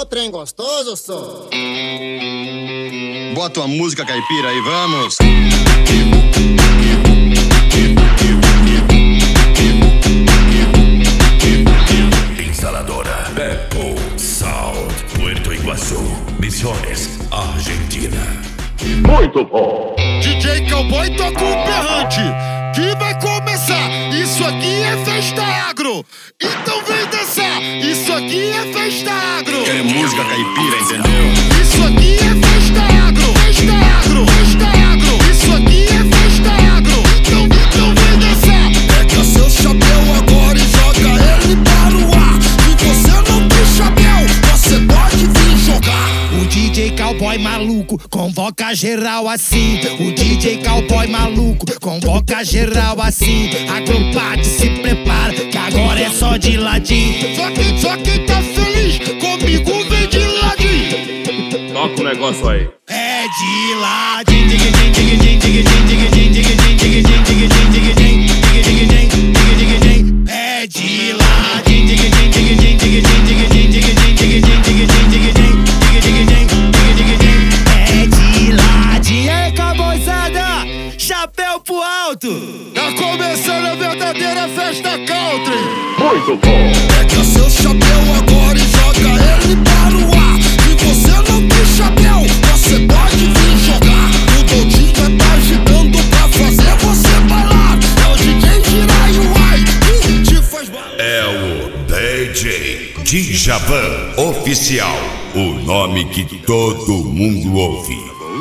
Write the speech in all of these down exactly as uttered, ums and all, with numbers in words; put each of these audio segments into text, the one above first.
trem gostoso, só. Bota uma música caipira aí, vamos. Instaladora Beppo Sound, Puerto Iguaçu, Misiones, Argentina. Muito bom. D J Cowboy toca o berrante, que vai começar. Isso aqui é festa agro, então vem dançar. Isso aqui é festa agro. É música caipira, entendeu? Isso aqui é festa agro, festa agro, festa agro. Isso aqui é festa agro, então, então vem dançar. Pega seu chapéu agora e joga ele para o ar. Se você não tem chapéu, você pode vir jogar. O D J Cowboy maluco convoca geral assim. O D J Cowboy maluco convoca geral assim. Agrupado, se prepara, que agora é só de ladinho. Só quem, só quem tá feliz comigo vem de ladinho. Toca o negócio aí. É de ladinho, dig dig dig dig dig dig dig dig dig dig dig dig dig dig dig dig. É de ladinho, dig dig dig dig dig dig dig dig dig dig dig. Chapéu pro alto. Tá começando a verdadeira festa country. Muito bom. Pega seu chapéu agora e joga ele para o ar. Se você não tem chapéu, você pode vir jogar. O Doldinho já tá agitando pra fazer você bailar. É o D J Jiraiuai que te faz bailar. É o D J Djavan Oficial, o nome que todo mundo ouve.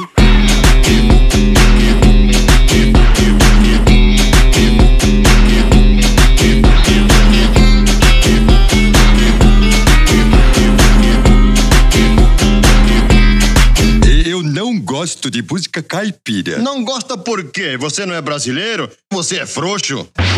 Eu não gosto de música caipira. Não gosta por quê? Você não é brasileiro? Você é frouxo?